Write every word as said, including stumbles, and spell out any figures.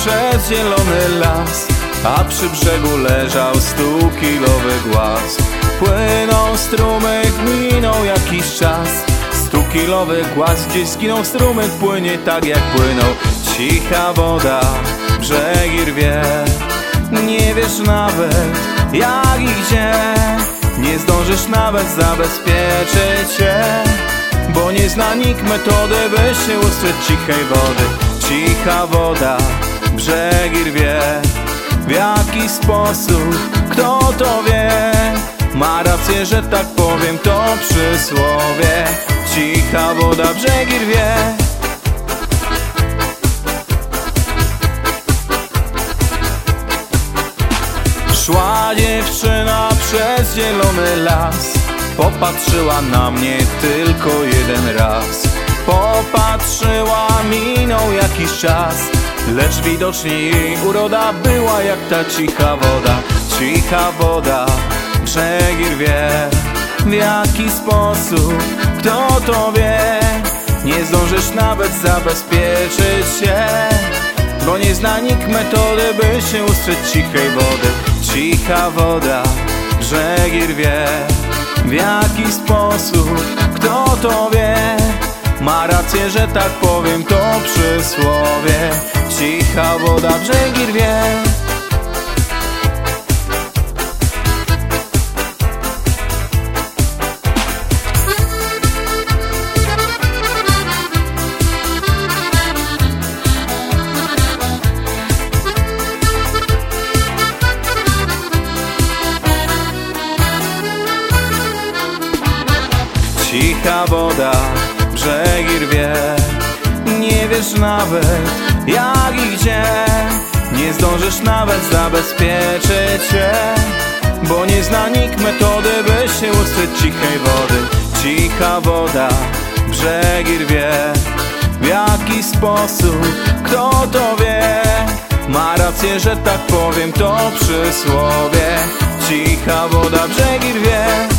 przez zielony las, a przy brzegu leżał stukilowy głaz. Płynął strumyk, minął jakiś czas. Stukilowy głaz gdzieś zginął, strumyk płynie tak jak płynął. Cicha woda, brzegi rwie, nie wiesz nawet jak i gdzie. Nie zdążysz nawet zabezpieczyć się, bo nie zna nikt metody, by się ustrzec cichej wody. Cicha woda, brzegi rwie, w jaki sposób, kto to wie? Ma rację, że tak powiem, to przysłowie. Cicha woda, brzegi rwie. Szła dziewczyna przez zielony las, popatrzyła na mnie tylko jeden raz. Popatrzyła, minął jakiś czas, lecz widocznie jej uroda była jak ta cicha woda. Cicha woda, brzegi rwie, w jaki sposób, kto to wie? Nie zdążysz nawet zabezpieczyć się, bo nie zna nikt metody, by się ustrzec cichej wody. Cicha woda, brzegi rwie, w jaki sposób, kto to wie? Ma rację, że tak powiem, to przysłowie. Cicha woda, brzegi rwie. Cicha woda, brzegi rwie, nie wiesz nawet jak i gdzie. Nie zdążysz nawet zabezpieczyć się, bo nie zna nikt metody, by się ustrzec cichej wody. Cicha woda, brzegi rwie, w jaki sposób, kto to wie? Ma rację, że tak powiem, to przysłowie. Cicha woda, brzegi rwie.